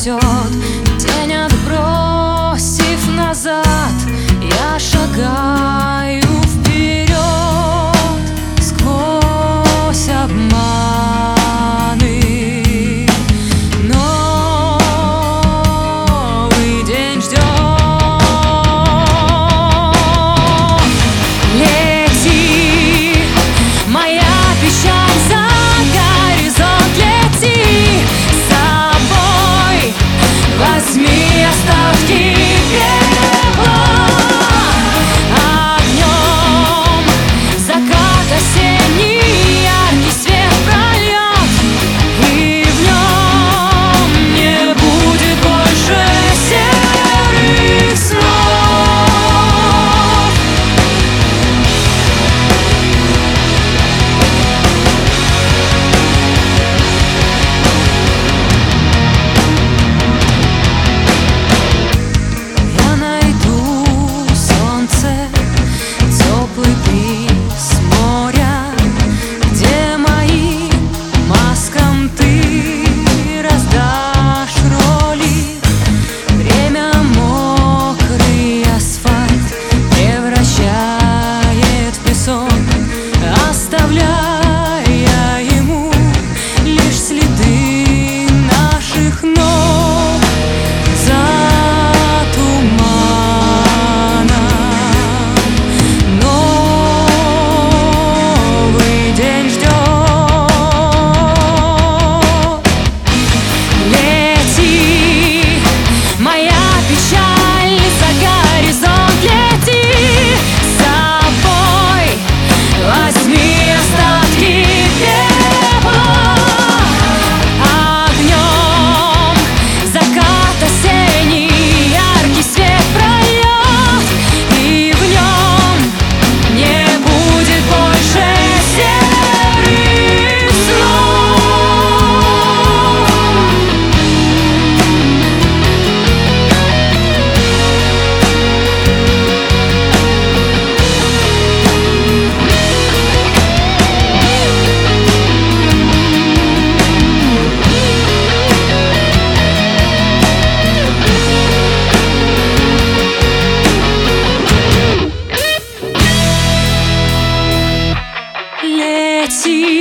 несет. Тень отбросив назад, я шагаю вперед сквозь обманы. Новый день ждет. Лети, моя печаль, за горизонт лети. С собой возьми остатки пепла. Огнем закат осенний яркий свет прольет, и в нем не будет больше серых снов. Я найду солнце, теплый бриз моря, где моим маскам ты раздашь роли. Время мокрый асфальт превращает в песок, оставляя ему лишь следы наших ног за туманом. Новый день ждет. Лети, моя печаль, за горизонт лети. С собой возьми остатки пепла. Огнем закат осенний яркий свет прольет, и в нем не будет больше серых снов. Лети,